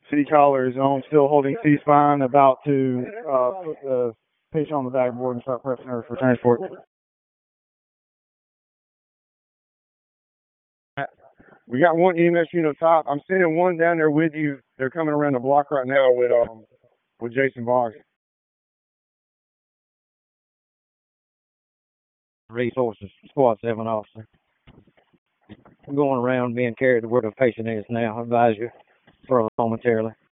City caller is on, still holding C-spine, about to put the patient on the backboard and start prepping her for transport. We got one EMS unit top. I'm sending one down there with you. They're coming around the block right now with Jason Boggs. Resources, Squad 7 officer. I'm going around being carried to where the patient is now. I advise you for momentarily.